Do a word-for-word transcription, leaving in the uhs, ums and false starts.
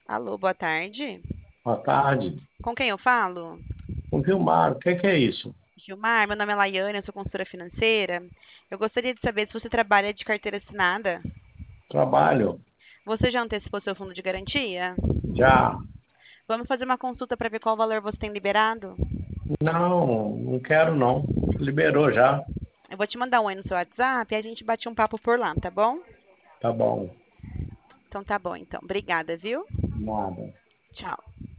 Alô, boa tarde. Boa tarde. Com quem eu falo? O Vilmar, o que que é isso? Gilmar, meu nome é Laiane, eu sou consultora financeira. Eu gostaria de saber se você trabalha de carteira assinada. Trabalho? Você já antecipou seu fundo de garantia? Já. Vamos fazer uma consulta para ver qual valor você tem liberado? Não, não quero não. Liberou já. Eu vou te mandar um aí no seu WhatsApp e a gente bate um papo por lá, tá bom? Tá bom. Então tá bom, então. Obrigada, viu? Nada. Tchau.